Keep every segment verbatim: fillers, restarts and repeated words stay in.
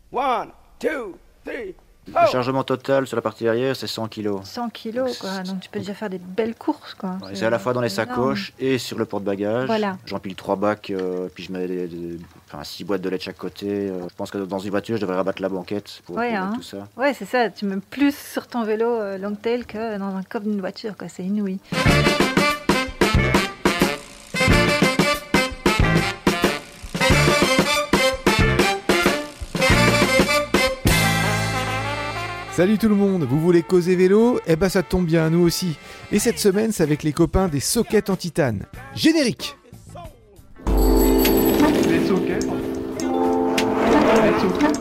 One, two, three. Le chargement total sur la partie arrière, c'est cent kilos. cent kilos, quoi. Donc tu peux déjà faire des belles courses, quoi. Ouais, c'est à la fois dans les énorme. sacoches et sur le porte-bagages. Voilà. J'empile trois bacs, euh, puis je mets des, des, enfin, six boîtes de lait de chaque côté. Euh, je pense que dans une voiture, je devrais rabattre la banquette pour, Ouais, pour hein. mettre tout ça. Ouais, c'est ça. Tu mets plus sur ton vélo euh, Longtail que dans un coffre d'une voiture, quoi. C'est inouï. Salut tout le monde, vous voulez causer vélo? Eh ben ça tombe bien, nous aussi. Et cette semaine, c'est avec les copains des sockets en titane. Générique! Les sockets. Les sockets.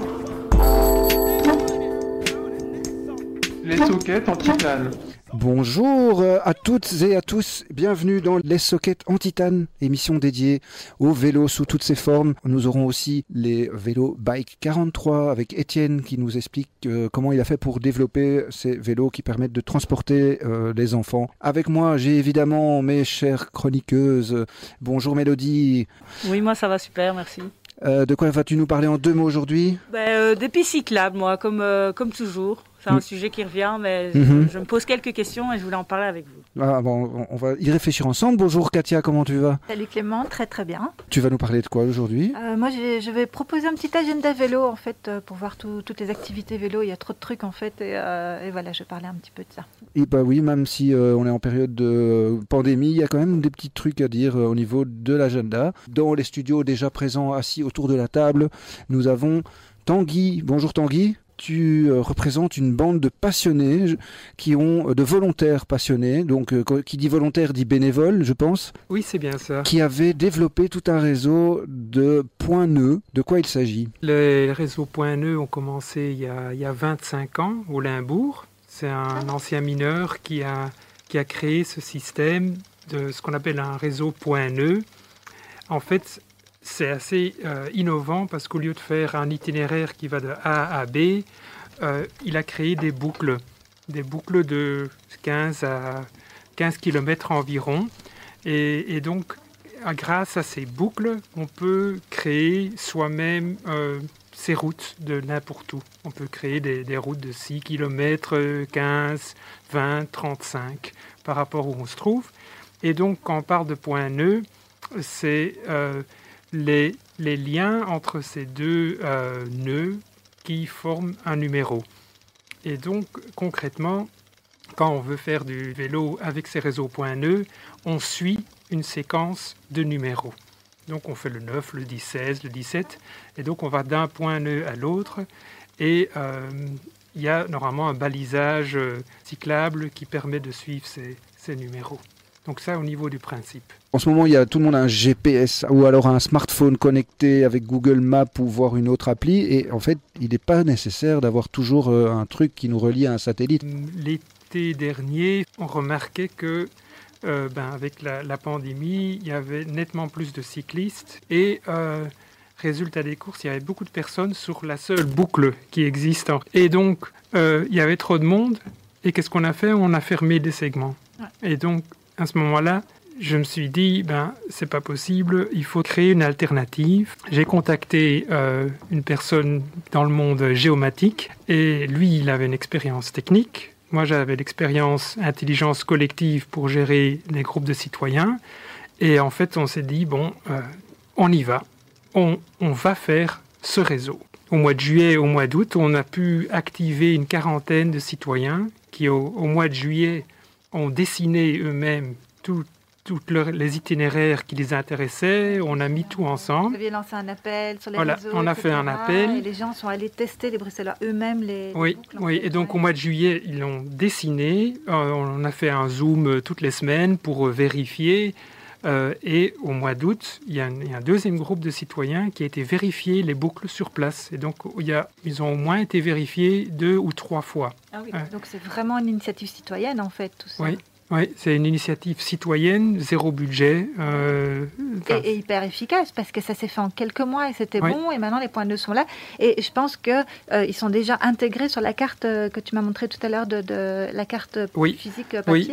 Les sockets en titane. Bonjour à toutes et à tous, bienvenue dans les sockets en titane, émission dédiée aux vélos sous toutes ses formes. Nous aurons aussi les vélos Bike quarante-trois avec Étienne qui nous explique euh, comment il a fait pour développer ces vélos qui permettent de transporter euh, les enfants. Avec moi, j'ai évidemment mes chères chroniqueuses. Bonjour Mélodie. Oui, moi ça va super, merci. Euh, de quoi vas-tu nous parler en deux mots aujourd'hui? Ben, euh, des pistes cyclables, moi, comme, euh, comme toujours. C'est un Mm. sujet qui revient, mais Mhm. je, je me pose quelques questions et je voulais en parler avec vous. Ah, bon, on va y réfléchir ensemble. Bonjour Katia, comment tu vas? Salut Clément, très très bien. Tu vas nous parler de quoi aujourd'hui? Euh, moi, je vais, je vais proposer un petit agenda vélo, en fait, euh, pour voir tout- toutes les activités vélo. Il y a trop de trucs, en fait, et, euh, et voilà, je vais parler un petit peu de ça. Et bah oui, même si euh, on est en période de pandémie, il y a quand même des petits trucs à dire euh, au niveau de l'agenda. Dans les studios déjà présents, assis autour de la table, nous avons Tanguy. Bonjour Tanguy. Tu euh, représentes une bande de passionnés je- qui ont euh, de volontaires passionnés. Donc, euh, co- qui dit volontaire dit bénévole, je pense. Oui, c'est bien ça. Qui avaient développé tout un réseau de points nœuds. De quoi il s'agit? Les réseaux Point Nœud ont commencé il y a, il y a vingt-cinq ans au Limbourg. C'est un ancien mineur qui a, qui a créé ce système de ce qu'on appelle un réseau Point Nœud. En fait, c'est assez euh, innovant parce qu'au lieu de faire un itinéraire qui va de A à B, euh, il a créé des boucles, des boucles de quinze à quinze kilomètres environ. Et, et donc, à- grâce à ces boucles, on peut créer soi-même euh, ces routes de n'importe où. On peut créer des, des routes de six kilomètres, quinze, vingt, trente-cinq par rapport où on se trouve. Et donc, quand on parle de points nœuds, c'est euh, les, les liens entre ces deux euh, nœuds qui forment un numéro. Et donc, concrètement, quand on veut faire du vélo avec ces réseaux points nœuds, on suit une séquence de numéros. Donc, on fait le neuf, le dix, seize, le dix-sept, et donc on va d'un point nœud à l'autre. Et euh, il y a normalement un balisage euh, cyclable qui permet de suivre ces, ces numéros. Donc ça, au niveau du principe. En ce moment, il y a, tout le monde a un G P S ou alors un smartphone connecté avec Google Maps ou voir une autre appli. Et en fait, il n'est pas nécessaire d'avoir toujours euh, un truc qui nous relie à un satellite. L'été dernier, on remarquait que, euh, ben, avec la, la pandémie, il y avait nettement plus de cyclistes. Et euh, résultat des courses, il y avait beaucoup de personnes sur la seule boucle qui existe. Et donc, euh, il y avait trop de monde. Et qu'est-ce qu'on a fait? On a fermé des segments. Ouais. Et donc, à ce moment-là, je me suis dit, ben, c'est pas possible, il faut créer une alternative. J'ai contacté euh, une personne dans le monde géomatique et lui, il avait une expérience technique. Moi, j'avais l'expérience intelligence collective pour gérer les groupes de citoyens. Et en fait, on s'est dit, bon, euh, on y va, on, on va faire ce réseau. Au mois de juillet, au mois d'août, on a pu activer une quarantaine de citoyens qui, au, au mois de juillet, ont dessiné eux-mêmes tous les itinéraires qui les intéressaient. On a mis tout Vous ensemble. aviez lancé un appel sur les Voilà, réseaux, on a et cetera, fait un appel. Et les gens sont allés tester, les Bruxellois eux-mêmes, les, les Oui, boucles, en oui. fait, Et donc ouais. au mois de juillet, ils l'ont dessiné. Euh, on a fait un zoom euh, toutes les semaines pour euh, vérifier. Euh, et au mois d'août, il y, a un, il y a un deuxième groupe de citoyens qui a été vérifier les boucles sur place. Et donc il y a, ils ont au moins été vérifiés deux ou trois fois. Ah oui, Ouais. donc c'est vraiment une initiative citoyenne, en fait, tout ça. Oui. Oui, c'est une initiative citoyenne, zéro budget. Euh, enfin, Et, et hyper efficace parce que ça s'est fait en quelques mois et c'était Oui. bon et maintenant les points nœuds sont là et je pense que euh, ils sont déjà intégrés sur la carte euh, que tu m'as montré tout à l'heure de, de la carte Oui. physique euh, Oui, papier.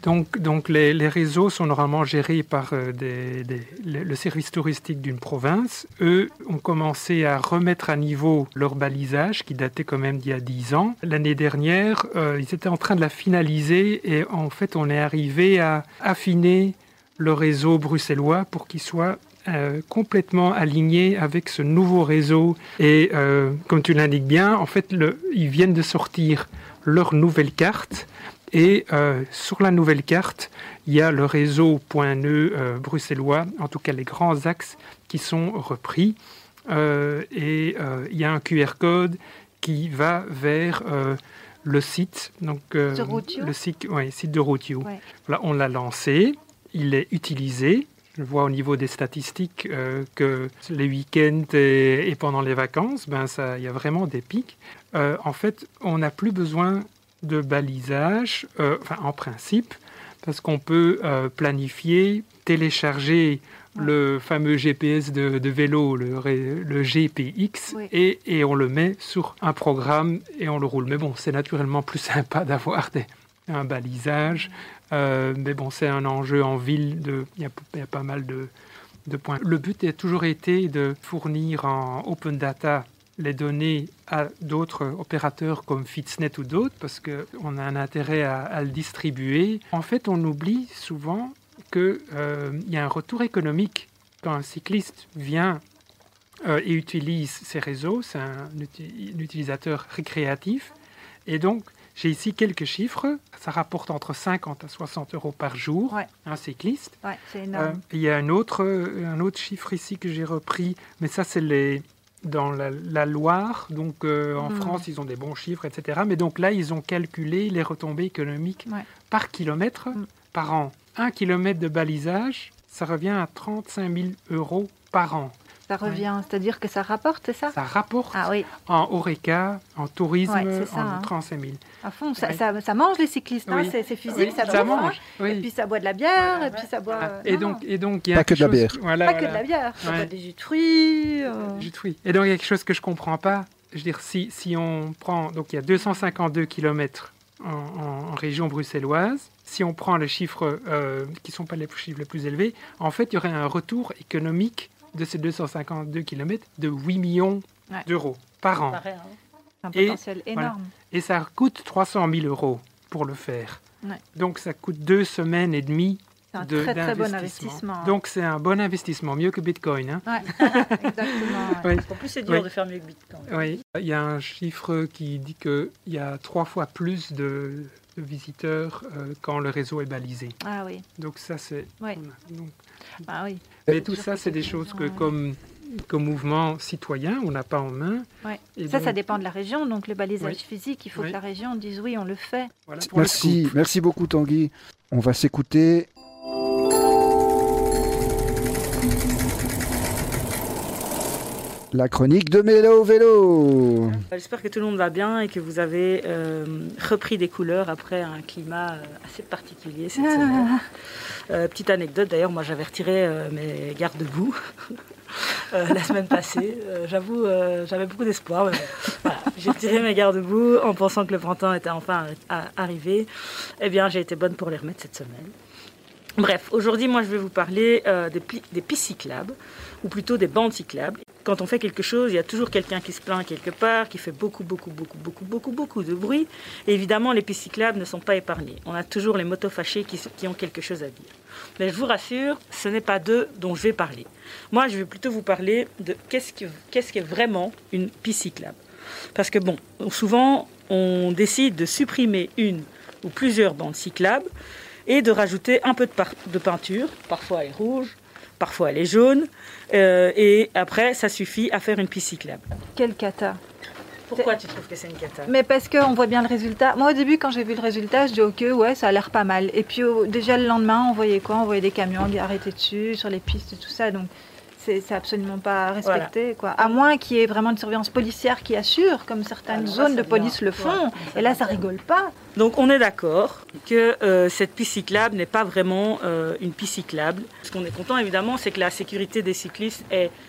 Donc, donc les, les réseaux sont normalement gérés par euh, des, des, le, le service touristique d'une province. Eux ont commencé à remettre à niveau leur balisage, qui datait quand même d'il y a dix ans. L'année dernière, euh, ils étaient en train de la finaliser et en fait, on est arrivé à affiner le réseau bruxellois pour qu'il soit euh, complètement aligné avec ce nouveau réseau. Et euh, comme tu l'indiques bien, en fait, le, ils viennent de sortir leur nouvelle carte. Et euh, sur la nouvelle carte, il y a le réseau point nœud euh, bruxellois, en tout cas les grands axes qui sont repris. Euh, et euh, il y a un Q R code qui va vers euh, le site, donc euh, le site, ouais, site de Routio. Ouais. Voilà, on l'a lancé, il est utilisé. Je vois au niveau des statistiques euh, que les week-ends et, et pendant les vacances, ben ça, il y a vraiment des pics. Euh, en fait, on n'a plus besoin de balisage, euh, enfin en principe, parce qu'on peut euh, planifier, télécharger ouais. le fameux G P S de, de vélo, le, le G P X, oui. et, et on le met sur un programme et on le roule. Mais bon, c'est naturellement plus sympa d'avoir des, un balisage, euh, mais bon, c'est un enjeu en ville, de, il y a, il y a pas mal de, de points. Le but a toujours été de fournir en open data les données à d'autres opérateurs comme Fitsnet ou d'autres, parce qu'on a un intérêt à, à le distribuer. En fait, on oublie souvent qu'il euh, y a un retour économique quand un cycliste vient euh, et utilise ces réseaux. C'est un, un utilisateur récréatif. Et donc, j'ai ici quelques chiffres. Ça rapporte entre cinquante à soixante euros par jour, ouais. un cycliste. Ouais, c'est énorme. Euh, il y a un autre, un autre chiffre ici que j'ai repris, mais ça, c'est les... dans la, la Loire, donc euh, en mmh. France, ils ont des bons chiffres, et cetera. Mais donc là, ils ont calculé les retombées économiques ouais. par kilomètre mmh. par an. Un kilomètre de balisage, ça revient à trente-cinq mille euros par an. Ça revient, ouais. c'est-à-dire que ça rapporte, c'est ça? Ça rapporte ah, oui. en Horeca, en tourisme, ouais, ça, en hein. trente-cinq mille. À fond, ça, ouais. ça, ça mange les cyclistes, hein, oui. c'est, c'est physique, oui, ça, ça mange. mange. Oui. Et puis ça boit de la bière, ah, et puis ça boit... Ah, et, donc, et donc, il y a pas que de la bière. Chose... Voilà, pas voilà. que de la bière, ça ouais. boit des jus de fruits. Euh... Jus de fruits. Et donc, il y a quelque chose que je ne comprends pas. Je veux dire, si, si on prend... Donc, il y a deux cent cinquante-deux kilomètres en, en, en région bruxelloise. Si on prend les chiffres euh, qui ne sont pas les chiffres les plus élevés, en fait, il y aurait un retour économique de ces deux cent cinquante-deux kilomètres de huit millions ouais. d'euros par an. Pareil, hein. Un potentiel et, énorme. Voilà. Et ça coûte trois cent mille euros pour le faire. Ouais. Donc, ça coûte deux semaines et demie c'est un de, très, très bon d'investissement. investissement. Hein. Donc, c'est un bon investissement, mieux que Bitcoin. Hein. Ouais. Exactement. Ouais. En plus, c'est dur oui. de faire mieux que Bitcoin. Oui. Il y a un chiffre qui dit qu'il y a trois fois plus de, de visiteurs euh, quand le réseau est balisé. Ah oui. Donc, ça, c'est... Oui. Donc, ah oui. Mais tout ça, c'est des choses que, comme... comme mouvement citoyen, on n'a pas en main. Ouais. Ça, donc... ça dépend de la région. Donc, le balisage oui. physique, il faut oui. que la région dise oui, on le fait. Voilà merci, merci beaucoup Tanguy. On va s'écouter. La chronique de Mélo Vélo. J'espère que tout le monde va bien et que vous avez euh, repris des couleurs après un climat assez particulier cette ah. semaine. Euh, petite anecdote, d'ailleurs, moi j'avais retiré euh, mes garde-boue euh, la semaine passée. Euh, j'avoue, euh, j'avais beaucoup d'espoir. Mais, voilà, j'ai retiré mes garde-boue en pensant que le printemps était enfin arrivé. Eh bien, j'ai été bonne pour les remettre cette semaine. Bref, aujourd'hui, moi je vais vous parler euh, des, pli- des pistes cyclables, ou plutôt des bandes cyclables. Quand on fait quelque chose, il y a toujours quelqu'un qui se plaint quelque part, qui fait beaucoup, beaucoup, beaucoup, beaucoup, beaucoup, beaucoup de bruit. Et évidemment, les pistes cyclables ne sont pas épargnées. On a toujours les motos fâchés qui, qui ont quelque chose à dire. Mais je vous rassure, ce n'est pas d'eux dont je vais parler. Moi, je vais plutôt vous parler de qu'est-ce, que, qu'est-ce qu'est vraiment une piste cyclable. Parce que bon, souvent, on décide de supprimer une ou plusieurs bandes cyclables et de rajouter un peu de, par- de peinture. Parfois, elle est rouge, parfois, elle est jaune. Euh, et après, ça suffit à faire une piste cyclable. Quelle cata. Pourquoi tu trouves que c'est une cata? Mais parce qu'on voit bien le résultat. Moi, au début, quand j'ai vu le résultat, je dis ok, ouais, ça a l'air pas mal. Et puis, oh, déjà le lendemain, on voyait quoi? On voyait des camions arrêtés dessus, sur les pistes et tout ça. Donc, c'est, c'est absolument pas respecté, voilà. Quoi. À moins qu'il y ait vraiment une surveillance policière qui assure, comme certaines Alors, zones de police bien. le font. Ouais, et là, ça rigole pas. Donc, on est d'accord que euh, cette piste cyclable n'est pas vraiment euh, une piste cyclable. Ce qu'on est content, évidemment, c'est que la sécurité des cyclistes est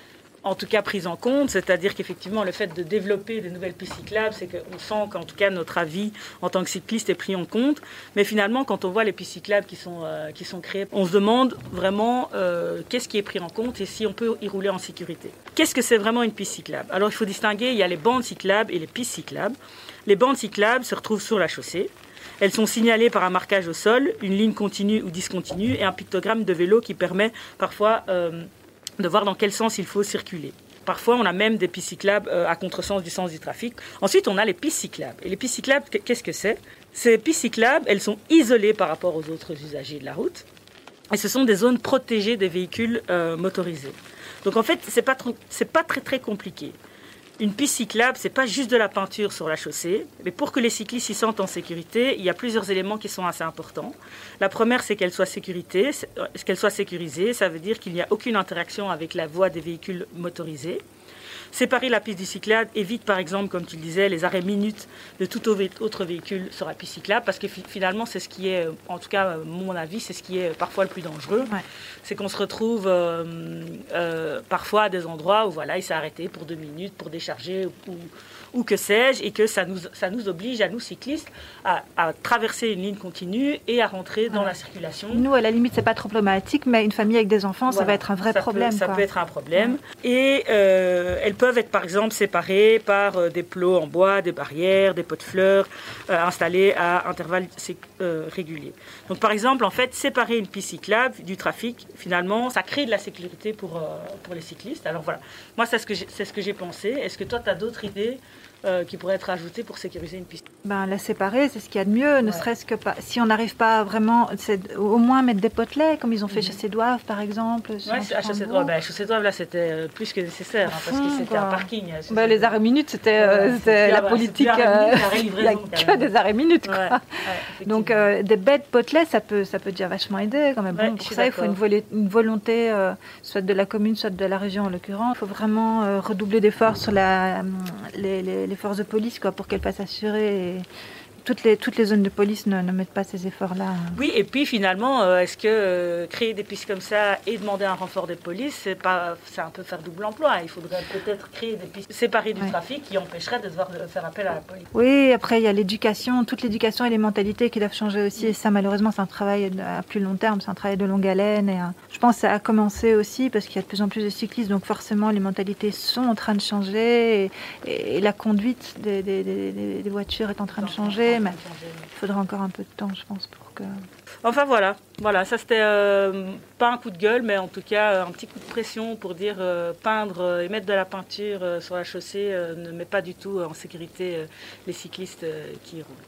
en tout cas prise en compte, c'est-à-dire qu'effectivement le fait de développer des nouvelles pistes cyclables, c'est qu'on sent qu'en tout cas notre avis en tant que cycliste est pris en compte. Mais finalement, quand on voit les pistes cyclables qui sont, euh, qui sont créées, on se demande vraiment euh, qu'est-ce qui est pris en compte et si on peut y rouler en sécurité. Qu'est-ce que c'est vraiment une piste cyclable? Alors il faut distinguer, il y a les bandes cyclables et les pistes cyclables. Les bandes cyclables se retrouvent sur la chaussée. Elles sont signalées par un marquage au sol, une ligne continue ou discontinue et un pictogramme de vélo qui permet parfois euh, de voir dans quel sens il faut circuler. Parfois, on a même des pistes cyclables euh, à contresens du sens du trafic. Ensuite, on a les pistes cyclables. Et les pistes cyclables, qu'est-ce que c'est? Ces pistes cyclables, elles sont isolées par rapport aux autres usagers de la route. Et ce sont des zones protégées des véhicules euh, motorisés. Donc en fait, ce n'est pas, tr- c'est pas très très compliqué. Une piste cyclable, ce n'est pas juste de la peinture sur la chaussée, mais pour que les cyclistes s'y sentent en sécurité, il y a plusieurs éléments qui sont assez importants. La première, c'est qu'elle soit, sécurité, qu'elle soit sécurisée, ça veut dire qu'il n'y a aucune interaction avec la voie des véhicules motorisés. Séparer la piste du cyclable évite, par exemple, comme tu le disais, les arrêts minutes de tout autre véhicule sur la piste cyclable, parce que finalement, c'est ce qui est, en tout cas, mon avis, c'est ce qui est parfois le plus dangereux. Ouais. C'est qu'on se retrouve euh, euh, parfois à des endroits où voilà, il s'est arrêté pour deux minutes pour décharger ou, ou que sais-je, et que ça nous, ça nous oblige, à nous cyclistes, à, à traverser une ligne continue et à rentrer dans ouais. la circulation. Nous, à la limite, c'est pas trop problématique, mais une famille avec des enfants, voilà. ça va être un vrai ça problème. Peut, ça quoi. peut être un problème. Ouais. Et euh, elles peuvent être, par exemple, séparées par euh, des plots en bois, des barrières, des pots de fleurs euh, installés à intervalles euh, réguliers. Donc, par exemple, en fait, séparer une piste cyclable du trafic, finalement, ça crée de la sécurité pour, euh, pour les cyclistes. Alors voilà, moi, c'est ce que j'ai, c'est ce que j'ai pensé. Est-ce que toi, tu as d'autres idées Euh, qui pourraient être ajoutées pour sécuriser une piste? Ben, la séparer, c'est ce qu'il y a de mieux, ne ouais. serait-ce que pas. Si on n'arrive pas vraiment, c'est au moins mettre des potelets, comme ils ont fait mmh. chez Chassedoive, par exemple. Oui, à Chassedoive, ben, Chassedoive, là, c'était plus que nécessaire, hein, parce que c'était quoi. un parking. Ben, les arrêts minutes, c'était, ouais, euh, c'était la, la politique. Euh, il n'y a que des arrêts minutes, quoi. Ouais, ouais, donc, euh, des bêtes potelets, ça peut, ça peut déjà vachement aider, quand même. Ouais, bon, pour ça, d'accord. il faut une, volée, une volonté, euh, soit de la commune, soit de la région, en l'occurrence. Il faut vraiment euh, redoubler d'efforts sur la, les, les, les forces de police quoi, pour qu'elles passent assurer. Et toutes les, toutes les zones de police ne, ne mettent pas ces efforts-là. Oui, et puis finalement, euh, est-ce que euh, créer des pistes comme ça et demander un renfort des polices, c'est, pas, c'est un peu faire double emploi. Il faudrait peut-être créer des pistes séparées du ouais. trafic qui empêcheraient de devoir faire appel à la police. Oui, après il y a l'éducation, toute l'éducation et les mentalités qui doivent changer aussi. Et ça, malheureusement, c'est un travail à plus long terme, c'est un travail de longue haleine. Et, euh, je pense que ça a commencé aussi parce qu'il y a de plus en plus de cyclistes, donc forcément les mentalités sont en train de changer et, et, et la conduite des, des, des, des voitures est en train de changer. Mais il faudra encore un peu de temps, je pense, pour que... Enfin, voilà. Voilà, ça, c'était euh, pas un coup de gueule, mais en tout cas, un petit coup de pression pour dire euh, peindre euh, et mettre de la peinture euh, sur la chaussée euh, ne met pas du tout en sécurité euh, les cyclistes euh, qui y roulent.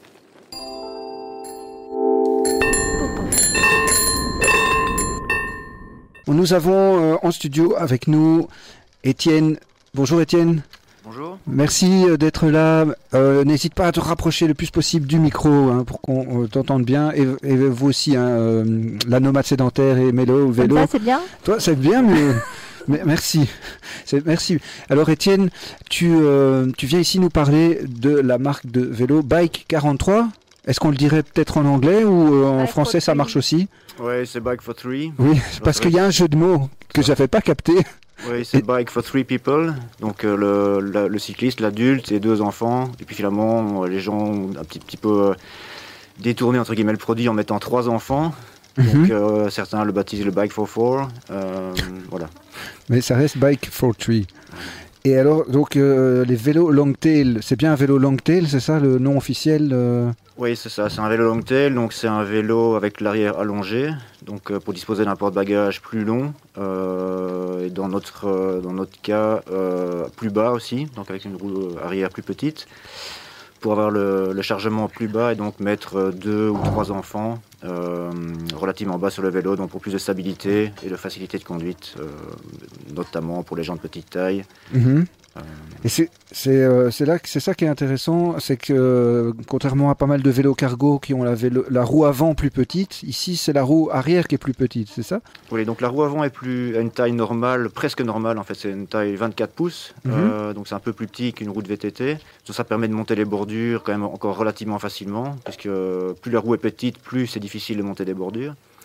Nous avons euh, en studio avec nous Étienne. Bonjour Étienne. Bonjour. Merci d'être là. Euh, n'hésite pas à te rapprocher le plus possible du micro hein, pour qu'on euh, t'entende bien. Et, et vous aussi, hein, euh, la nomade sédentaire et mélo, vélo. Comme ça, c'est bien. Toi, c'est bien, mais, mais merci. C'est, merci. Alors, Étienne, tu, euh, tu viens ici nous parler de la marque de vélo Bike quarante-trois. Est-ce qu'on le dirait peut-être en anglais ou euh, en français, ça marche aussi? Oui, c'est Bike for Three. Oui, c'est parce qu'il y a un jeu de mots que je n'avais pas capté. Oui, c'est et... Bike for Three People, donc euh, le, le, le cycliste, l'adulte et deux enfants. Et puis finalement, les gens ont un petit, petit peu euh, détourné entre guillemets le produit en mettant trois enfants. Mm-hmm. Donc euh, certains le baptisent le Bike for Four. Euh, voilà. Mais ça reste Bike for Three. Et alors, donc euh, les vélos Longtail, c'est bien un vélo Longtail, c'est ça le nom officiel euh... Oui, c'est ça, c'est un vélo Longtail, donc c'est un vélo avec l'arrière allongé, donc euh, pour disposer d'un porte-bagages plus long, euh, et dans notre, euh, dans notre cas, euh, plus bas aussi, donc avec une roue arrière plus petite, pour avoir le, le chargement plus bas et donc mettre deux ou trois enfants euh, relativement bas sur le vélo, donc pour plus de stabilité et de facilité de conduite, euh, notamment pour les gens de petite taille. Mmh. Et c'est, c'est, euh, c'est, là, c'est ça qui est intéressant, c'est que euh, contrairement à pas mal de vélos cargo qui ont la, vélo, la roue avant plus petite, ici c'est la roue arrière qui est plus petite, c'est ça? Oui, donc la roue avant est plus, à une taille normale, presque normale en fait, c'est une taille vingt-quatre pouces, mm-hmm. euh, donc c'est un peu plus petit qu'une roue de V T T. Donc, ça permet de monter les bordures quand même encore relativement facilement, parce que plus la roue est petite, plus c'est difficile de monter des bordures.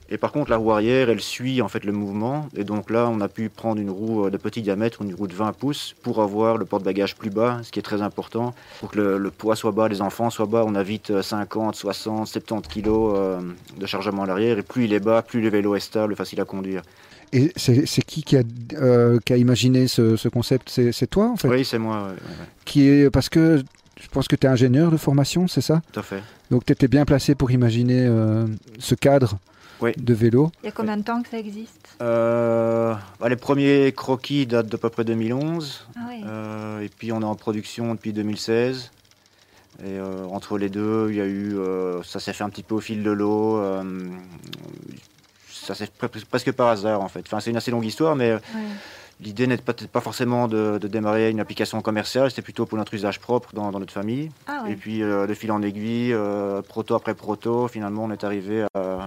Et par contre, la roue arrière, elle suit en fait le mouvement. Et donc là, on a pu prendre une roue de petit diamètre, une roue de vingt pouces, pour avoir le porte-bagages plus bas, ce qui est très important. Pour que le, le poids soit bas, les enfants soient bas, on a vite cinquante, soixante, soixante-dix kilos euh, de chargement à l'arrière. Et plus il est bas, plus le vélo est stable, facile à conduire. Et c'est, c'est qui qui a, euh, qui a imaginé ce, ce concept? c'est, c'est toi, en fait? Oui, c'est moi. Ouais, ouais. Qui est, parce que je pense que tu es ingénieur de formation, c'est ça? Tout à fait. Donc tu étais bien placé pour imaginer euh, ce cadre oui. de vélo. Il y a combien de temps que ça existe? euh, bah, Les premiers croquis datent d'à peu près deux mille onze. Ah oui. euh, et puis on est en production depuis deux mille seize. Et euh, entre les deux, il y a eu, euh, ça s'est fait un petit peu au fil de l'eau. Euh, ça s'est fait presque par hasard en fait. Enfin, c'est une assez longue histoire, mais ouais. L'idée n'était pas, pas forcément de, de démarrer une application commerciale, c'était plutôt pour notre usage propre dans, dans notre famille. Ah ouais. Et puis euh, de fil en aiguille, euh, proto après proto, finalement on est arrivé à,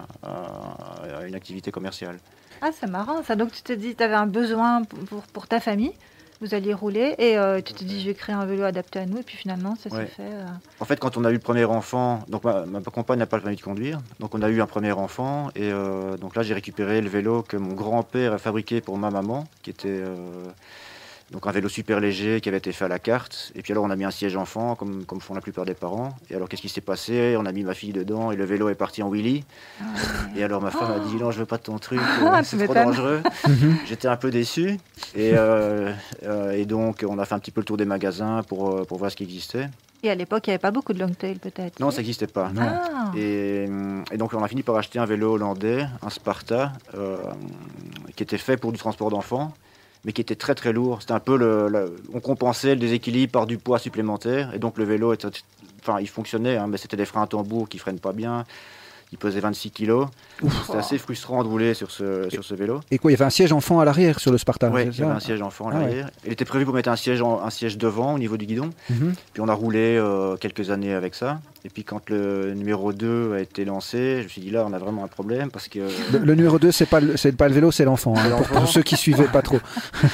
à, à une activité commerciale. Ah, c'est marrant ça. Donc tu te dis, tu avais un besoin pour, pour ta famille, vous alliez rouler et euh, tu te dis, je vais créer un vélo adapté à nous, et puis finalement ça ouais. s'est fait. Euh... En fait, quand on a eu le premier enfant, donc ma, ma compagne n'a pas le permis de conduire, donc on a eu un premier enfant et euh, donc là j'ai récupéré le vélo que mon grand-père a fabriqué pour ma maman, qui était euh, donc un vélo super léger qui avait été fait à la carte. Et puis alors on a mis un siège enfant comme, comme font la plupart des parents. Et alors qu'est-ce qui s'est passé? On a mis ma fille dedans et le vélo est parti en wheelie. Ah ouais. Et alors ma femme oh. a dit non, je veux pas de ton truc, ah, c'est trop dangereux. J'étais un peu déçu. Et, euh, euh, et donc on a fait un petit peu le tour des magasins pour, pour voir ce qui existait. Et à l'époque, il n'y avait pas beaucoup de longtail peut-être? Non, ça n'existait pas. Non. Ah. Et, et donc on a fini par acheter un vélo hollandais, un Sparta, euh, qui était fait pour du transport d'enfants, mais qui était très très lourd. C'était un peu le, le, on compensait le déséquilibre par du poids supplémentaire, et donc le vélo était, enfin, il fonctionnait, hein, mais c'était des freins à tambour qui freinent pas bien. Il pesait vingt-six kilos. C'était oh. assez frustrant de rouler sur ce, sur ce vélo. Et quoi, il y avait un siège enfant à l'arrière sur le Sparta? Oui, il y avait un siège enfant à ah l'arrière. Ouais. Il était prévu pour mettre un siège, en, un siège devant au niveau du guidon. Mm-hmm. Puis on a roulé euh, quelques années avec ça. Et puis quand le numéro deux a été lancé, je me suis dit là, on a vraiment un problème parce que... Le, le numéro deux, c'est pas le, c'est pas le vélo, c'est l'enfant. Hein, l'enfant. Pour, pour ceux qui suivaient pas trop.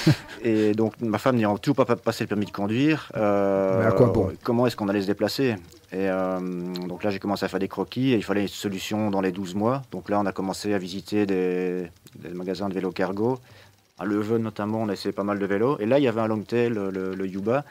Et donc ma femme n'ayant toujours pas passé le permis de conduire, euh, Mais à quoi bon? Comment est-ce qu'on allait se déplacer? Et euh, donc là, j'ai commencé à faire des croquis et il fallait une solution dans les douze mois. Donc là, on a commencé à visiter des, des magasins de vélos cargo. À Leuven notamment, on a essayé pas mal de vélos. Et là, il y avait un longtail, le, le, le Yuba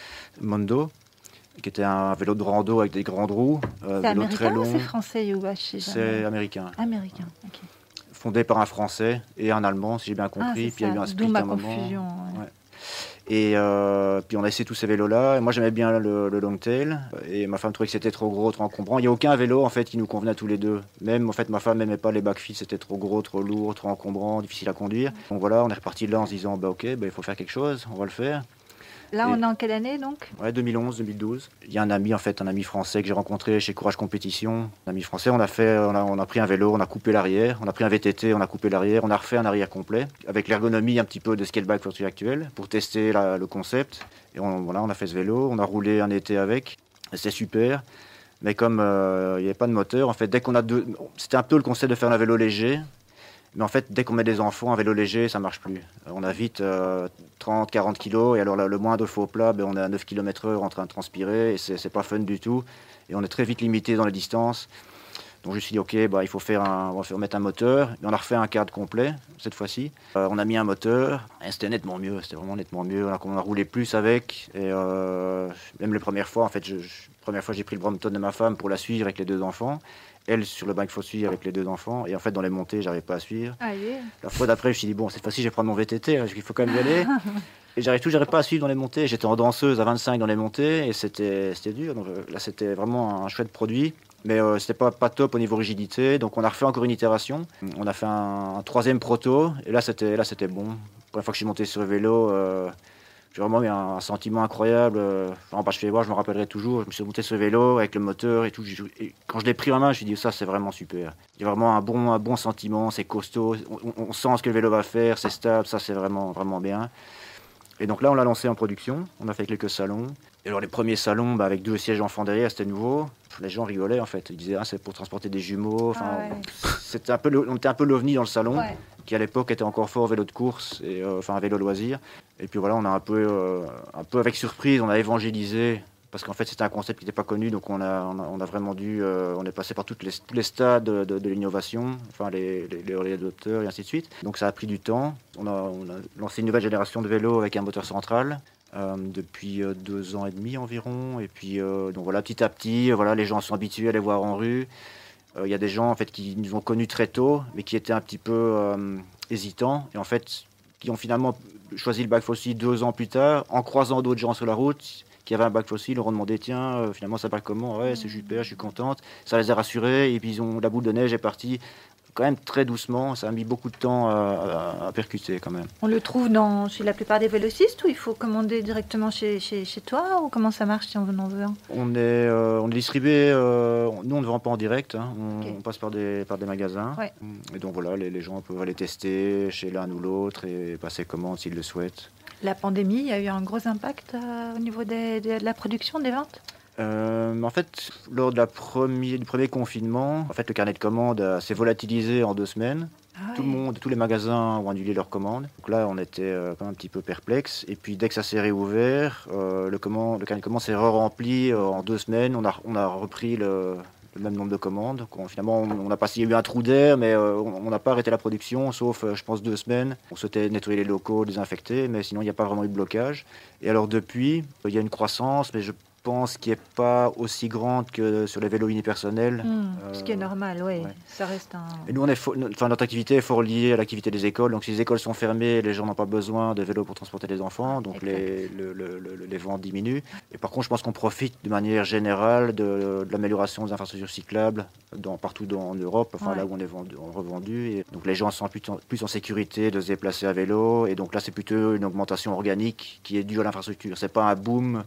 Mondo, qui était un vélo de rando avec des grandes roues. Euh, c'est américain très long. Ou c'est français, Yuba? C'est américain. Américain, ok. Fondé par un Français et un Allemand, si j'ai bien compris. Ah, puis il y a eu un split D'où ma à un moment. confusion. Ouais. Ouais. Et euh, puis on a essayé tous ces vélos-là. Et moi j'aimais bien le, le longtail. Et ma femme trouvait que c'était trop gros, trop encombrant. Il n'y a aucun vélo en fait qui nous convenait à tous les deux. Même en fait ma femme n'aimait pas les backfits, c'était trop gros, trop lourd, trop encombrant, difficile à conduire. Donc voilà, on est reparti de là en se disant bah ok, bah, il faut faire quelque chose, on va le faire. Là, et, on est en quelle année donc? Ouais, deux mille onze, deux mille douze. Il y a un ami en fait, un ami français que j'ai rencontré chez Courage Compétition. Un ami français, on a fait, on a, on a pris un vélo, on a coupé l'arrière, on a pris un V T T, on a coupé l'arrière, on a refait un arrière complet avec l'ergonomie un petit peu de Scalebike Fortune actuel pour tester la, le concept. Et on, voilà, on a fait ce vélo, on a roulé un été avec, et c'est super. Mais comme euh, il n'y avait pas de moteur, en fait, dès qu'on a deux, c'était un peu le concept de faire un vélo léger. Mais en fait, dès qu'on met des enfants, un vélo léger, ça ne marche plus. On a vite euh, trente à quarante kilos, et alors là, le moindre faux plat, ben, on est à neuf kilomètres heure en train de transpirer, et c'est, c'est pas fun du tout. Et on est très vite limité dans les distances. Donc je me suis dit, ok, bah, il faut faire un, on va faire mettre un moteur. Et on a refait un cadre complet, cette fois-ci. Euh, on a mis un moteur, et c'était nettement mieux, c'était vraiment nettement mieux. On a, on a roulé plus avec, et euh, même les premières fois, en fait, je, je, première fois, j'ai pris le Brompton de ma femme pour la suivre avec les deux enfants. Elle sur le bike Fossuy avec les deux enfants, et en fait dans les montées j'arrivais pas à suivre. Allez. La fois d'après je me suis dit bon cette fois-ci je vais prendre mon V T T, il faut quand même y aller. Et j'arrive toujours j'arrive pas à suivre dans les montées. J'étais en danseuse à vingt-cinq dans les montées et c'était c'était dur. Donc là c'était vraiment un chouette produit, mais euh, c'était pas pas top au niveau rigidité. Donc on a refait encore une itération. On a fait un, un troisième proto et là c'était là c'était bon. La première fois que je suis monté sur le vélo. Euh, J'ai vraiment eu un, un sentiment incroyable. Enfin, bah, je fais voir, je me rappellerai toujours. Je me suis monté sur le vélo avec le moteur et tout. Et quand je l'ai pris en main, je me suis dit ça, c'est vraiment super. Il y a vraiment un bon, un bon sentiment. C'est costaud. On, on sent ce que le vélo va faire. C'est stable. Ça, c'est vraiment, vraiment bien. Et donc là, on l'a lancé en production. On a fait quelques salons. Et alors les premiers salons, bah, avec deux sièges enfants derrière, c'était nouveau. Les gens rigolaient en fait. Ils disaient ah, c'est pour transporter des jumeaux. Enfin, ah ouais. c'était un peu, le, on était un peu l'ovni dans le salon. Ouais. Qui à l'époque était encore fort vélo de course, et, euh, enfin un vélo loisir. Et puis voilà, on a un peu, euh, un peu avec surprise, on a évangélisé parce qu'en fait c'était un concept qui n'était pas connu, donc on a, on a, on a vraiment dû, euh, on est passé par toutes les, tous les stades de, de, de l'innovation, enfin les, les, les early adopters et ainsi de suite. Donc ça a pris du temps. On a, on a lancé une nouvelle génération de vélos avec un moteur central. Euh, depuis euh, deux ans et demi environ, et puis euh, donc voilà, petit à petit, euh, voilà, les gens sont habitués à les voir en rue. Il euh, y a des gens en fait qui nous ont connus très tôt, mais qui étaient un petit peu euh, hésitants, et en fait qui ont finalement choisi le bac fossile deux ans plus tard, en croisant d'autres gens sur la route qui avaient un bac fossile, leur ont demandé tiens, euh, finalement ça parle comment? Ouais, c'est super, je suis contente. Ça les a rassurés, et puis ils ont la boule de neige est partie. Quand même très doucement, ça a mis beaucoup de temps à, à, à percuter quand même. On le trouve dans, chez la plupart des vélocistes ou il faut commander directement chez, chez, chez toi ou comment ça marche si on en veut un? On est, euh, on est distribué, euh, nous on ne vend pas en direct, hein, on, Okay. on passe par des, par des magasins. Ouais. Et donc voilà, les, les gens peuvent aller tester chez l'un ou l'autre et passer commande s'ils le souhaitent. La pandémie, il y a eu un gros impact euh, au niveau des, des, de la production, des ventes? Euh, en fait, lors de la premier, du premier confinement, en fait, le carnet de commandes euh, s'est volatilisé en deux semaines. Ah Tout le monde, tous les magasins ont annulé leurs commandes. Donc là, on était euh, quand même un petit peu perplexe. Et puis, dès que ça s'est réouvert, euh, le, commande, le carnet de commandes s'est re-rempli euh, en deux semaines. On a, on a repris le, le même nombre de commandes. Donc, on, finalement, on a passé, il y a eu un trou d'air, mais euh, on n'a pas arrêté la production, sauf, euh, je pense, deux semaines. On souhaitait nettoyer les locaux, désinfecter, mais sinon, il n'y a pas vraiment eu de blocage. Et alors, depuis, il y a une croissance, mais je pense qu'il n'est pas aussi grande que sur les vélos unipersonnels. Mmh, Euh, ce qui est normal, oui. ouais. Ça reste un... Et nous, on est fo- enfin, notre activité est fort liée à l'activité des écoles. Donc, si les écoles sont fermées, les gens n'ont pas besoin de vélos pour transporter les enfants. Donc, les, le, le, le, les ventes diminuent. Et par contre, je pense qu'on profite de manière générale de, de l'amélioration des infrastructures cyclables dans, partout dans, en Europe, enfin Ouais. là où on est vendu, on est revendu. Et donc, les gens sont plus, plus en sécurité de se déplacer à vélo. Et donc là, c'est plutôt une augmentation organique qui est due à l'infrastructure. C'est pas un boom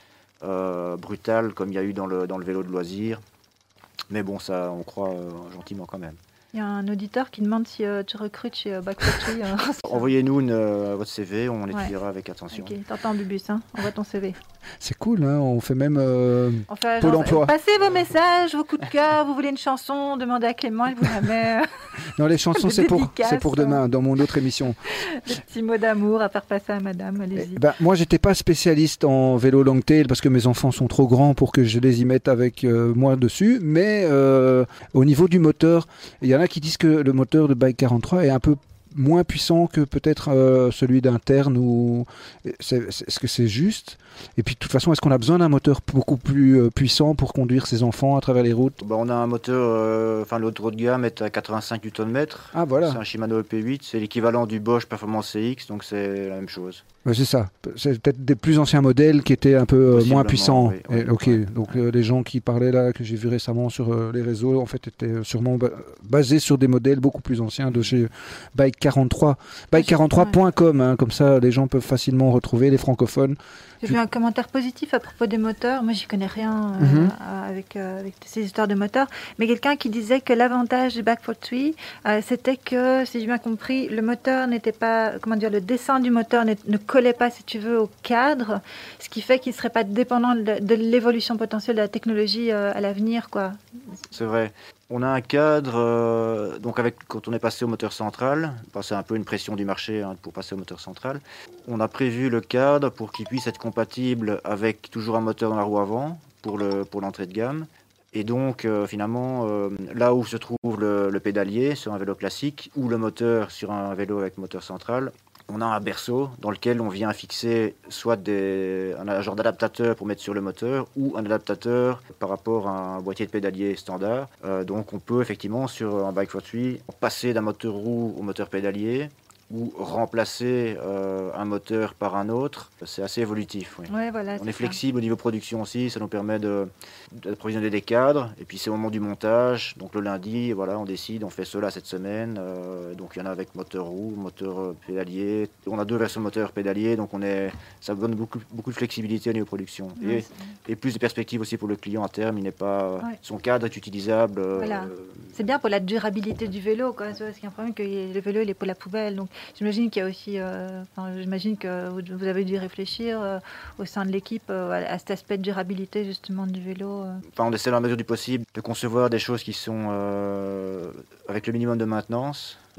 euh, brutal comme il y a eu dans le, dans le vélo de loisirs. Mais bon, ça, on croit euh, gentiment quand même. Il y a un auditeur qui demande si euh, tu recrutes chez euh, Back Factory. euh. Envoyez-nous une, euh, votre C V, on Ouais. l'étudiera avec attention. Ok, t'entends Bubus, hein, envoie ton C V. C'est cool, hein, on fait même... euh, Enfin, Pôle genre, emploi. passez vos messages, vos coups de cœur, vous voulez une chanson, demandez à Clément, il vous la met. Non, les chansons, Des c'est pour, dédicaces, c'est pour demain, dans mon autre émission. Des petits mots d'amour à faire passer à madame, allez-y. Eh ben, moi, j'étais pas spécialiste en vélo long tail parce que mes enfants sont trop grands pour que je les y mette avec euh, moi dessus. Mais euh, au niveau du moteur, il y en a qui disent que le moteur de Bike quarante-trois est un peu moins puissant que peut-être euh, celui d'un Tern ou c'est, c'est- est-ce que c'est juste? Et puis de toute façon, est-ce qu'on a besoin d'un moteur beaucoup plus euh, puissant pour conduire ses enfants à travers les routes? Bah, on a un moteur, euh, enfin l'autre haut de gamme est à quatre-vingt-cinq newton-mètres. Ah voilà, C'est un Shimano E P huit, c'est l'équivalent du Bosch Performance C X, donc c'est la même chose. ouais, c'est ça. C'est peut-être des plus anciens modèles qui étaient un peu euh, moins Possiblement, puissants. oui, oui, Et, ok, ouais, donc ouais. euh, les gens qui parlaient là, que j'ai vu récemment sur euh, les réseaux, en fait, étaient euh, sûrement ba- basés sur des modèles beaucoup plus anciens de chez Bike quarante-trois. Bike quarante-trois point com, hein, comme ça les gens peuvent facilement retrouver, les francophones. J'ai vu un commentaire positif à propos des moteurs. Moi, j'y connais rien euh, Mhm. à- avec, euh, avec ces histoires de moteurs. Mais quelqu'un qui disait que l'avantage du Back forty, euh, c'était que, si j'ai bien compris, le moteur n'était pas, comment dire, le dessin du moteur n'est- ne collait pas, si tu veux, au cadre, ce qui fait qu'il ne serait pas dépendant de, de l'évolution potentielle de la technologie euh, à l'avenir, quoi. C'est vrai. On a un cadre, euh, donc avec, quand on est passé au moteur central, bah, c'est un peu une pression du marché hein, pour passer au moteur central, on a prévu le cadre pour qu'il puisse être compatible avec toujours un moteur dans la roue avant pour, le, pour l'entrée de gamme. Et donc euh, finalement, euh, là où se trouve le, le pédalier sur un vélo classique ou le moteur sur un vélo avec moteur central, on a un berceau dans lequel on vient fixer soit des, un genre d'adaptateur pour mettre sur le moteur ou un adaptateur par rapport à un boîtier de pédalier standard. Euh, donc on peut effectivement sur un Bike forty passer d'un moteur roue au moteur pédalier ou remplacer euh, un moteur par un autre. C'est assez évolutif. Oui. Ouais, voilà, On c'est est ça. flexible au niveau production aussi, ça nous permet de, d'approvisionner des cadres. Et puis c'est au moment du montage, donc le lundi, voilà, on décide, on fait cela cette semaine. Euh, donc il y en a avec moteur roue, moteur euh, pédalier. On a deux versions de moteur pédalier, donc on est, ça donne beaucoup, beaucoup de flexibilité au niveau production. Ouais, Et, c'est- et plus de perspectives aussi pour le client à terme, il n'est pas, Ouais. son cadre est utilisable. euh, Voilà. C'est bien pour la durabilité du vélo, quoi. C'est parce qu'il y a un problème que le vélo il est pour la poubelle. Donc j'imagine qu'il y a aussi, euh, enfin, j'imagine que vous, vous avez dû réfléchir euh, au sein de l'équipe euh, à, à cet aspect de durabilité justement du vélo. euh. Enfin, on essaie dans la mesure du possible de concevoir des choses qui sont euh, avec le minimum de maintenance.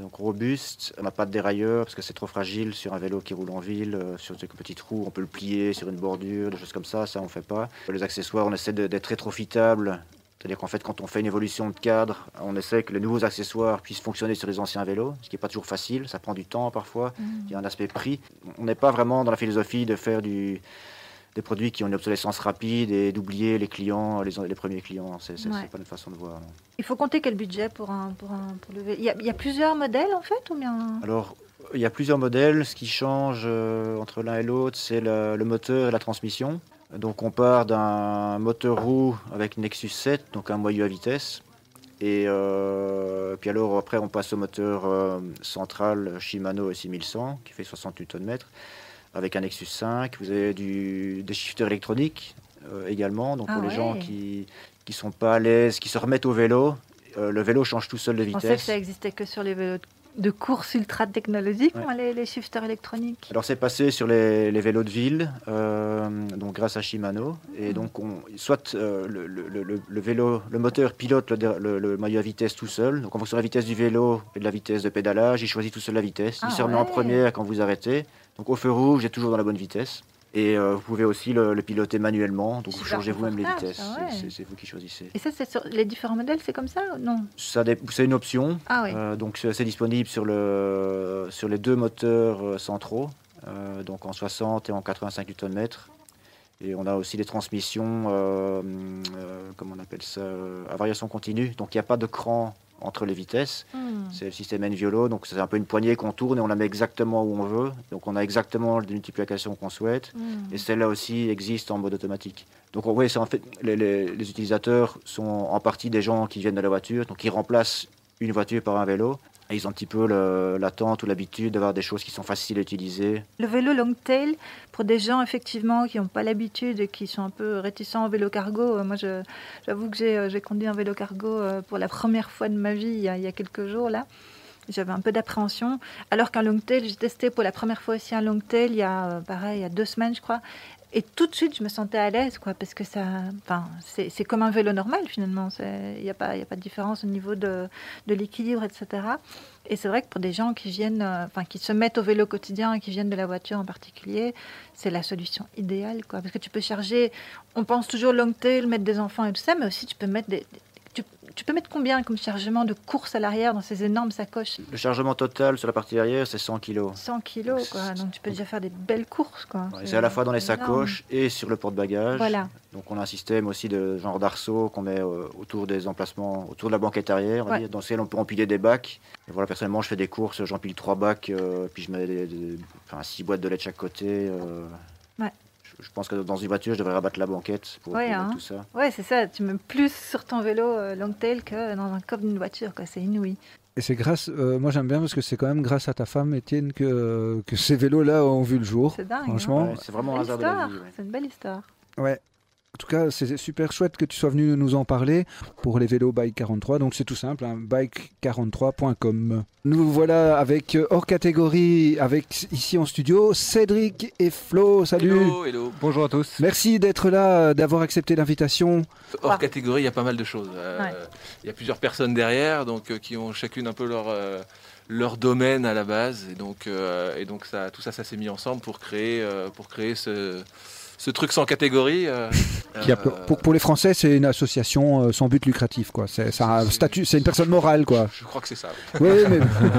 donc robuste, on n'a pas de dérailleur parce que c'est trop fragile sur un vélo qui roule en ville, euh, sur des petites roues, on peut le plier sur une bordure, des choses comme ça, ça on fait pas. Les accessoires, on essaie de, d'être rétrofitables, c'est-à-dire qu'en fait quand on fait une évolution de cadre, on essaie que les nouveaux accessoires puissent fonctionner sur les anciens vélos, ce qui n'est pas toujours facile, ça prend du temps parfois, mmh. il y a un aspect prix. On n'est pas vraiment dans la philosophie de faire du... des produits qui ont une obsolescence rapide et d'oublier les clients, les, les premiers clients. C'est, c'est, ouais. c'est pas notre façon de voir. Non. Il faut compter quel budget pour, un, pour, un, pour le vélo. Il y, a, il y a plusieurs modèles en fait ou bien... Alors, il y a plusieurs modèles. Ce qui change euh, entre l'un et l'autre, c'est le, le moteur et la transmission. Donc on part d'un moteur roue avec Nexus sept, donc un moyeu à vitesse. Et euh, puis alors après on passe au moteur euh, central Shimano six mille cent qui fait soixante-huit newton-mètres. Avec un Nexus cinq, vous avez du, des shifters électroniques euh, également. Donc ah pour ouais. les gens qui ne sont pas à l'aise, qui se remettent au vélo, euh, le vélo change tout seul de vitesse. Je pensais que ça existait que sur les vélos de course ultra technologiques, ouais. les, les shifters électroniques. Alors c'est passé sur les, les vélos de ville, euh, donc grâce à Shimano. Et mmh. donc on, soit euh, le, le, le, le vélo, le moteur pilote le, le, le maillot à vitesse tout seul. Donc en fonction de la vitesse du vélo et de la vitesse de pédalage, il choisit tout seul la vitesse. Ah il se remet ouais. en première quand vous arrêtez. Donc au feu rouge, il est toujours dans la bonne vitesse. Et euh, vous pouvez aussi le, le piloter manuellement, donc vous changez vous-même les vitesses. Ouais. C'est, c'est, c'est vous qui choisissez. Et ça, c'est sur les différents modèles, c'est comme ça ou non? Ça dé- C'est une option. Ah, oui. euh, donc c'est, c'est disponible sur, le, sur les deux moteurs euh, centraux, euh, donc en soixante et en quatre-vingt-cinq newton-mètres. Et on a aussi des transmissions, euh, euh, comment on appelle ça, à variation continue. Donc il n'y a pas de cran entre les vitesses. Mmh. C'est le système N-Violo, donc c'est un peu une poignée qu'on tourne et on la met exactement où on veut. Donc on a exactement les multiplications qu'on souhaite. Mmh. Et celle-là aussi existe en mode automatique. Donc oui, c'est en fait, les, les, les utilisateurs sont en partie des gens qui viennent de la voiture, donc ils remplacent une voiture par un vélo. Et ils ont un petit peu le, l'attente ou l'habitude d'avoir des choses qui sont faciles à utiliser. Le vélo long-tail, pour des gens effectivement qui n'ont pas l'habitude et qui sont un peu réticents au vélo cargo, euh, moi je, j'avoue que j'ai, j'ai conduit un vélo cargo euh, pour la première fois de ma vie il y a, il y a quelques jours là. J'avais un peu d'appréhension. Alors qu'un long-tail, j'ai testé pour la première fois aussi un long-tail il y a, pareil, il y a deux semaines je crois. Et tout de suite, je me sentais à l'aise, quoi, parce que ça, enfin, c'est, c'est comme un vélo normal finalement. Il n'y a pas, il y a pas de différence au niveau de, de l'équilibre, et cetera. Et c'est vrai que pour des gens qui viennent, enfin, qui se mettent au vélo quotidien et qui viennent de la voiture en particulier, c'est la solution idéale, quoi, parce que tu peux charger. On pense toujours long tail, mettre des enfants et tout ça, mais aussi tu peux mettre des, des Tu, tu peux mettre combien comme chargement de course à l'arrière dans ces énormes sacoches? Le chargement total sur la partie arrière, c'est cent kilos. cent kilos, quoi. Donc tu peux déjà faire des belles courses, quoi. Ouais, c'est, c'est à la fois dans les sacoches énorme. Et sur le porte-bagages. Voilà. Donc on a un système aussi de genre d'arceau qu'on met euh, autour des emplacements, autour de la banquette arrière, on va ouais. dire, dans lequel on peut empiler des bacs. Et voilà, personnellement, je fais des courses, j'empile trois bacs, euh, puis je mets des, des, enfin, six boîtes de lait de chaque côté. Euh, ouais. Je pense que dans une voiture, je devrais rabattre la banquette pour, ouais, pour hein. tout ça. Ouais, c'est ça. Tu mets plus sur ton vélo euh, long tail que dans un coffre d'une voiture, quoi. C'est inouï. Et c'est grâce, euh, moi j'aime bien parce que c'est quand même grâce à ta femme, Étienne, que, que ces vélos-là ont vu le jour. C'est dingue. Franchement, hein. ouais, c'est vraiment un hasard de la vie. Ouais. C'est une belle histoire. Ouais. En tout cas, c'est super chouette que tu sois venu nous en parler pour les vélos Bike quarante-trois. Donc c'est tout simple, hein, bike quarante-trois point com. Nous voilà avec euh, hors catégorie, avec ici en studio, Cédric et Flo. Salut. Hello, hello. Bonjour à tous. Merci d'être là, d'avoir accepté l'invitation. Hors catégorie, il y a pas mal de choses. Euh, ouais. Il y a plusieurs personnes derrière, donc euh, qui ont chacune un peu leur euh, leur domaine à la base, et donc euh, et donc ça, tout ça, ça s'est mis ensemble pour créer euh, pour créer ce ce truc sans catégorie. Euh, Qui a, pour, pour les Français, c'est une association euh, sans but lucratif, quoi. C'est, c'est un statut, c'est une personne morale, quoi. Je crois que c'est ça. Oui, mais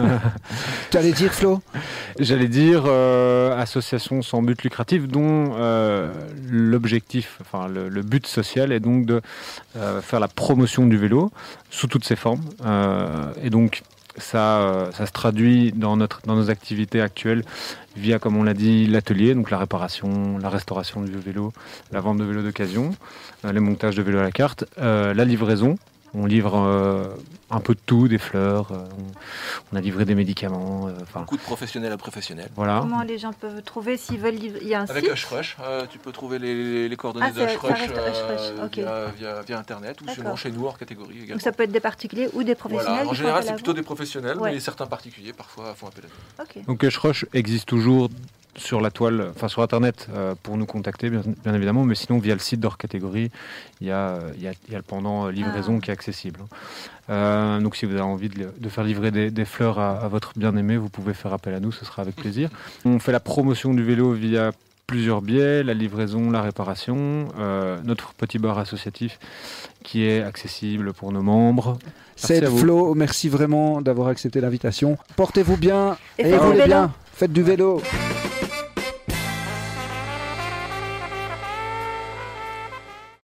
tu allais dire, Flo? J'allais dire euh, association sans but lucratif, dont euh, l'objectif, enfin le, le but social est donc de euh, faire la promotion du vélo sous toutes ses formes, euh, et donc. Ça, ça se traduit dans, notre, dans nos activités actuelles via, comme on l'a dit, l'atelier, donc la réparation, la restauration du vélo, la vente de vélos d'occasion, euh, les montages de vélos à la carte, euh, la livraison. On livre euh, un peu de tout, des fleurs, euh, on, on a livré des médicaments. Euh, Beaucoup de professionnels à professionnels. Voilà. Comment les gens peuvent trouver s'ils veulent livrer? Il y a un Avec site Hushrush, euh, tu peux trouver les, les coordonnées ah, de Hushrush euh, okay. via, via, via Internet ou sûrement chez nous hors catégorie également. Donc ça peut être des particuliers ou des professionnels. Voilà. En général, c'est plutôt des professionnels, ouais. Mais certains particuliers parfois font appel à nous. Okay. Donc Hushrush existe toujours sur la toile, enfin sur Internet euh, pour nous contacter, bien, bien évidemment, mais sinon via le site d'Hors Catégorie, il y a, il y a, il y a le pendant livraison ah. qui est accessible. Euh, donc si vous avez envie de, de faire livrer des, des fleurs à, à votre bien-aimé, vous pouvez faire appel à nous, ce sera avec plaisir. On fait la promotion du vélo via plusieurs biais, la livraison, la réparation, euh, notre petit bar associatif qui est accessible pour nos membres. C'est Flo, merci vraiment d'avoir accepté l'invitation. Portez-vous bien et, et roulez bien, faites du vélo.